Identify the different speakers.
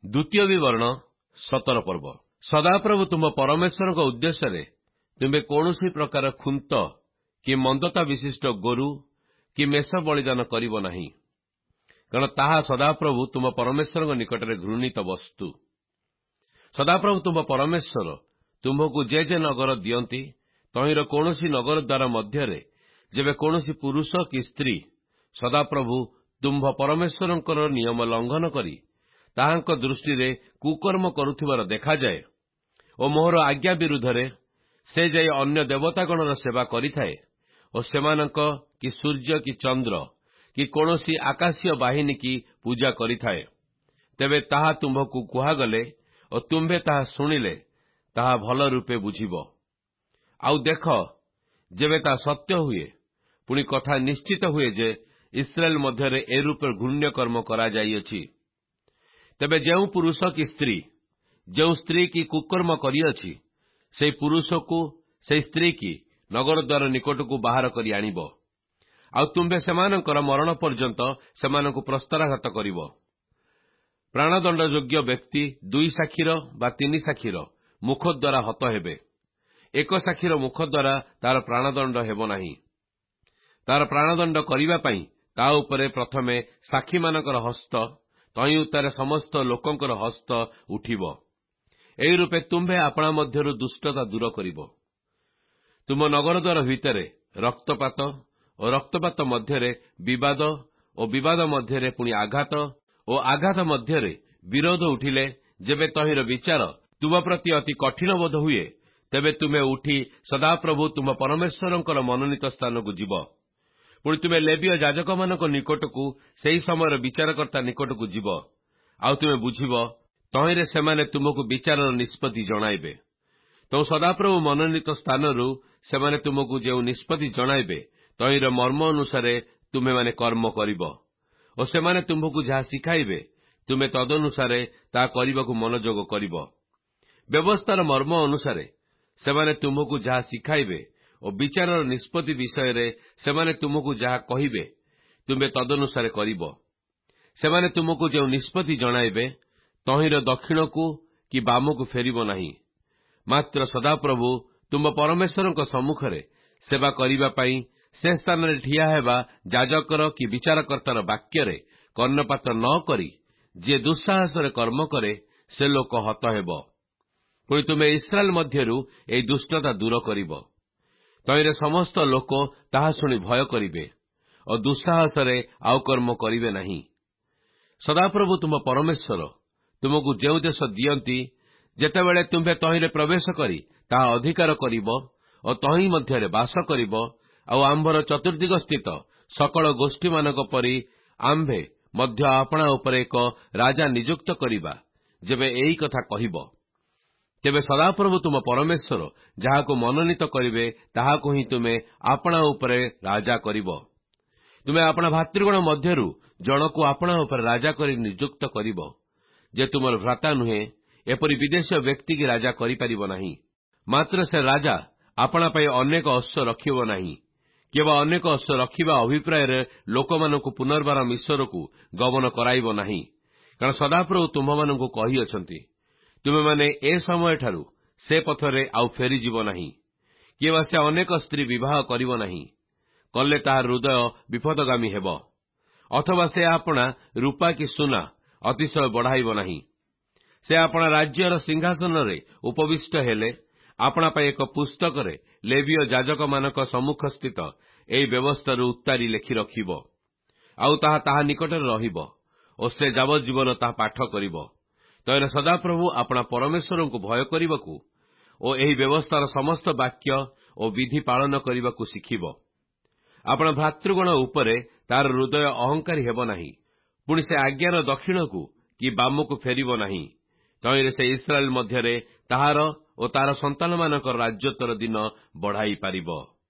Speaker 1: ଦ୍ୱିତୀୟ ବିବରଣ 17 ପର୍ବ। ସଦାପ୍ରଭୁ ତୁମ ପରମେଶ୍ୱରଙ୍କ ଉଦ୍ଦେଶ୍ୟରେ ତୁମେ କୌଣସି ପ୍ରକାର ଖୁନ୍ତ କି ମନ୍ଦତା ବିଶିଷ୍ଟ ଗୋରୁ କି ମେଷ ବଳିଦାନ କରିବ ନାହିଁ, କାରଣ ତାହା ସଦାପ୍ରଭୁ ତୁମ ପରମେଶ୍ୱରଙ୍କ ନିକଟରେ ଘୃଣିତ ବସ୍ତୁ। ସଦାପ୍ରଭୁ ତୁମ ପରମେଶ୍ୱର ତୁମ୍ଭକୁ ଯେ ନଗର ଦିଅନ୍ତି, ତହିଁର କୌଣସି ନଗର ଦ୍ୱାର ମଧ୍ୟରେ ଯେବେ କୌଣସି ପୁରୁଷ କି ସ୍ତ୍ରୀ ସଦାପ୍ରଭୁ ତୁମ୍ଭ ପରମେଶ୍ୱରଙ୍କର ନିୟମ ଲଙ୍ଘନ କରି ତାହାଙ୍କ ଦୃଷ୍ଟିରେ କୁକର୍ମ କରୁଥିବାର ଦେଖାଯାଏ ଓ ମୋହର ଆଜ୍ଞା ବିରୁଦ୍ଧରେ ସେ ଯାଇ ଅନ୍ୟ ଦେବତାଗଣର ସେବା କରିଥାଏ ଓ ସେମାନଙ୍କ କି ସୂର୍ଯ୍ୟ କି ଚନ୍ଦ୍ର କି କୌଣସି ଆକାଶୀୟ ବାହିନୀ କି ପୂଜା କରିଥାଏ, ତେବେ ତାହା ତୁମ୍ଭକୁ କୁହାଗଲେ ଓ ତୁମ୍ଭେ ତାହା ଶୁଣିଲେ ତାହା ଭଲ ରୂପେ ବୁଝିବ। ଆଉ ଦେଖ, ଯେବେ ତାହା ସତ୍ୟ ହୁଏ, ପୁଣି କଥା ନିଶ୍ଚିତ ହୁଏ ଯେ ଇସ୍ରାଏଲ ମଧ୍ୟରେ ଏରୂପ ଘୃଣ୍ୟ କର୍ମ କରାଯାଇଅଛି, ତେବେ ଯେଉଁ ପୁରୁଷ କି ସ୍ତ୍ରୀ, ଯେଉଁ ସ୍ତ୍ରୀ କି କୁକର୍ମ କରିଅଛି, ସେହି ପୁରୁଷକୁ ସେହି ସ୍ତ୍ରୀ କି ନଗରଦ୍ୱାର ନିକଟକୁ ବାହାର କରି ଆଣିବ। ଆଉ ତୁମ୍ଭେ ସେମାନଙ୍କର ମରଣ ପର୍ଯ୍ୟନ୍ତ ସେମାନଙ୍କୁ ପ୍ରସ୍ତରାଘାତ କରିବ। ପ୍ରାଣଦଣ୍ଡ ଯୋଗ୍ୟ ବ୍ୟକ୍ତି 2 ସାକ୍ଷୀର ବା 3 ସାକ୍ଷୀର ମୁଖ ଦ୍ୱାରା ହତ ହେବେ। 1 ସାକ୍ଷୀର ମୁଖ ଦ୍ୱାରା ତାର ପ୍ରାଣଦଣ୍ଡ ହେବ ନାହିଁ। ତାର ପ୍ରାଣଦଣ୍ଡ କରିବା ପାଇଁ ତା ଉପରେ ପ୍ରଥମେ ସାକ୍ଷୀମାନଙ୍କର ହସ୍ତ, ତହିଁ ଉତ୍ତାରେ ସମସ୍ତ ଲୋକଙ୍କର ହସ୍ତ ଉଠିବ। ଏହି ରୂପେ ତୁମ୍ଭେ ଆପଣା ମଧ୍ୟରୁ ଦୁଷ୍ଟତା ଦୂର କରିବ। ତୁମ ନଗରଦ୍ୱାର ଭିତରେ ରକ୍ତପାତ ଓ ରକ୍ତପାତ ମଧ୍ୟରେ ବିବାଦ ଓ ବିବାଦ ମଧ୍ୟରେ ପୁଣି ଆଘାତ ଓ ଆଘାତ ମଧ୍ୟରେ ବିରୋଧ ଉଠିଲେ, ଯେବେ ତହିଁର ବିଚାର ତୁମ ପ୍ରତି ଅତି କଠିନ ବୋଧ ହୁଏ, ତେବେ ତୁମେ ଉଠି ସଦାପ୍ରଭୁ ତୁମ ପରମେଶ୍ୱରଙ୍କର ମନୋନୀତ ସ୍ଥାନକୁ ଯିବ। ପୁଣି ତୁମେ ଲେବୀୟ ଯାଜକମାନଙ୍କ ନିକଟକୁ ସେହି ସମୟର ବିଚାରକର୍ତ୍ତା ନିକଟକୁ ଯିବ। ଆଉ ତୁମେ ବୁଝିବ, ତହିଁରେ ସେମାନେ ତୁମକୁ ବିଚାରର ନିଷ୍ପତ୍ତି ଜଣାଇବେ। ତେଣୁ ସଦାପ୍ରଭୁ ମନୋନୀତ ସ୍ଥାନରୁ ସେମାନେ ତୁମକୁ ଯେଉଁ ନିଷ୍ପତ୍ତି ଜଣାଇବେ, ତହିଁର ମର୍ମ ଅନୁସାରେ ତୁମେମାନେ କର୍ମ କରିବ ଓ ସେମାନେ ତୁମ୍ଭକୁ ଯାହା ଶିଖାଇବେ, ତୁମେ ତଦନୁସାରେ ତାହା କରିବାକୁ ମନୋଯୋଗ କରିବ। ବ୍ୟବସ୍ଥାର ମର୍ମ ଅନୁସାରେ ସେମାନେ ତୁମକୁ ଯାହା ଶିଖାଇବେ ଓ ବିଚାରର ନିଷ୍ପତ୍ତି ବିଷୟରେ ସେମାନେ ତୁମକୁ ଯାହା କହିବେ, ତୁମେ ତଦନୁସାରେ କରିବ। ସେମାନେ ତୁମକୁ ଯେଉଁ ନିଷ୍ପତ୍ତି ଜଣାଇବେ, ତହିଁର ଦକ୍ଷିଣକୁ କି ବାମକୁ ଫେରିବ ନାହିଁ। ମାତ୍ର ସଦାପ୍ରଭୁ ତୁମ ପରମେଶ୍ୱରଙ୍କ ସମ୍ମୁଖରେ ସେବା କରିବା ପାଇଁ ସେ ସ୍ଥାନରେ ଠିଆ ହେବା ଯାଜକର କି ବିଚାରକର୍ତ୍ତାର ବାକ୍ୟରେ କର୍ଣ୍ଣପାତ ନ କରି ଯିଏ ଦୁଃସାହସରେ କର୍ମ କରେ, ସେ ଲୋକ ହତ ହେବ। ପୁଣି ତୁମେ ଇସ୍ରାଏଲ ମଧ୍ୟରୁ ଏହି ଦୁଷ୍ଟତା ଦୂର କରିବ। ତହିଁରେ ସମସ୍ତ ଲୋକ ତାହା ଶୁଣି ଭୟ କରିବେ ଓ ଦୁଃସାହସରେ ଆଉ କର୍ମ କରିବେ ନାହିଁ। ସଦାପ୍ରଭୁ ତୁମ ପରମେଶ୍ୱର ତୁମକୁ ଯେଉଁ ଦେଶ ଦିଅନ୍ତି, ଯେତେବେଳେ ତୁମ୍ଭେ ତହିଁରେ ପ୍ରବେଶ କରି ତାହା ଅଧିକାର କରିବ ଓ ତହିଁ ମଧ୍ୟରେ ବାସ କରିବ, ଆଉ ଆମ୍ଭର ଚତୁର୍ଦ୍ଦିଗ ସ୍ଥିତ ସକଳ ଗୋଷ୍ଠୀମାନଙ୍କ ପରି ଆମ୍ଭେ ମଧ୍ୟ ଆପଣା ଉପରେ ଏକ ରାଜା ନିଯୁକ୍ତ କରିବା, ଯେବେ ଏହି କଥା କହିବ, ତେବେ ସଦାପ୍ରଭୁ ତୁମ ପରମେଶ୍ୱର ଯାହାକୁ ମନୋନୀତ କରିବେ, ତାହାକୁ ହିଁ ତୁମେ ଆପଣା ଉପରେ ରାଜା କରିବ। ତୁମେ ଆପଣା ଭାତୃଗଣ ମଧ୍ୟରୁ ଜଣକୁ ଆପଣା ଉପରେ ରାଜା କରି ନିଯୁକ୍ତ କରିବ, ଯେ ତୁମର ଭ୍ରାତା ନୁହେଁ, ଏପରି ବିଦେଶୀୟ ବ୍ୟକ୍ତି କି ରାଜା କରିପାରିବ ନାହିଁ। ମାତ୍ର ସେ ରାଜା ଆପଣା ପାଇଁ ଅନେକ ଅଶ୍ଵ ରଖିବ ନାହିଁ, କିମ୍ବା ଅନେକ ଅଶ୍ଵ ରଖିବା ଅଭିପ୍ରାୟରେ ଲୋକମାନଙ୍କୁ ପୁନର୍ବାର ମିଶ୍ରକୁ ଗମନ କରାଇବ ନାହିଁ, କାରଣ ସଦାପ୍ରଭୁ ତୁମ୍ଭମାନଙ୍କୁ କହିଅଛନ୍ତି, ତୁମେମାନେ ଏ ସମୟଠାରୁ ସେ ପଥରେ ଆଉ ଫେରିଯିବ ନାହିଁ, କିମ୍ବା ସେ ଅନେକ ସ୍ତ୍ରୀ ବିବାହ କରିବ ନାହିଁ। କଲେ ତାହାର ହୃଦୟ ବିପଦଗାମୀ ହେବ, ଅଥବା ସେ ଆପଣା ରୂପା କି ସୁନା ଅତିଶୟ ବଢ଼ାଇବ ନାହିଁ। ସେ ଆପଣା ରାଜ୍ୟର ସିଂହାସନରେ ଉପବିଷ୍ଟ ହେଲେ ଆପଣା ପାଇଁ ଏକ ପୁସ୍ତକରେ ଲେବୀୟ ଯାଜକମାନଙ୍କ ସମ୍ମୁଖସ୍ଥିତ ଏହି ବ୍ୟବସ୍ଥାରୁ ଉତ୍ତାରି ଲେଖି ରଖିବ, ଆଉ ତାହା ନିକଟରେ ରହିବ ଓ ସେ ଯାବଜ୍ଜୀବନ ତାହା ପାଠ କରିବ। ତହିଁରେ ସଦାପ୍ରଭୁ ଆପଣା ପରମେଶ୍ୱରଙ୍କୁ ଭୟ କରିବାକୁ ଓ ଏହି ବ୍ୟବସ୍ଥାର ସମସ୍ତ ବାକ୍ୟ ଓ ବିଧି ପାଳନ କରିବାକୁ ଶିଖିବ। ଆପଣା ଭ୍ରାତୃଗଣ ଉପରେ ତାର ହୃଦୟ ଅହଙ୍କାରୀ ହେବ ନାହିଁ। ପୁଣି ସେ ଆଜ୍ଞାର ଦକ୍ଷିଣକୁ କି ବାମକୁ ଫେରିବ ନାହିଁ। ତହିଁରେ ସେ ଇସ୍ରାଏଲ ମଧ୍ୟରେ ତାହାର ଓ ତାର ସନ୍ତାନମାନଙ୍କର ରାଜତ୍ୱର ଦିନ ବଢ଼ାଇ ପାରିବ।